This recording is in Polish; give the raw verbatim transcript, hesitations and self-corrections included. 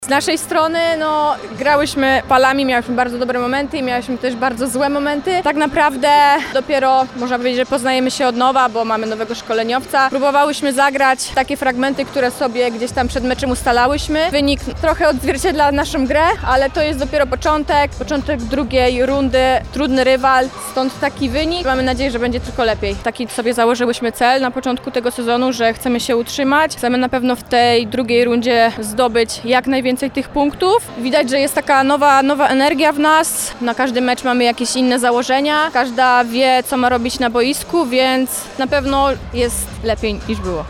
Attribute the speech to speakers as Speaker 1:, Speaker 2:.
Speaker 1: Z naszej strony no, grałyśmy falami, miałyśmy bardzo dobre momenty i miałyśmy też bardzo złe momenty. Tak naprawdę dopiero można powiedzieć, że poznajemy się od nowa, bo mamy nowego szkoleniowca. Próbowałyśmy zagrać takie fragmenty, które sobie gdzieś tam przed meczem ustalałyśmy. Wynik trochę odzwierciedla naszą grę, ale to jest dopiero początek, początek drugiej rundy, trudny rywal, stąd taki wynik. Mamy nadzieję, że będzie tylko lepiej. Taki sobie założyłyśmy cel na początku tego sezonu, że chcemy się utrzymać. Chcemy na pewno w tej drugiej rundzie zdobyć jak najwięcej tych punktów. Widać, że jest taka nowa, nowa energia w nas. Na każdy mecz mamy jakieś inne założenia. Każda wie, co ma robić na boisku, więc na pewno jest lepiej niż było.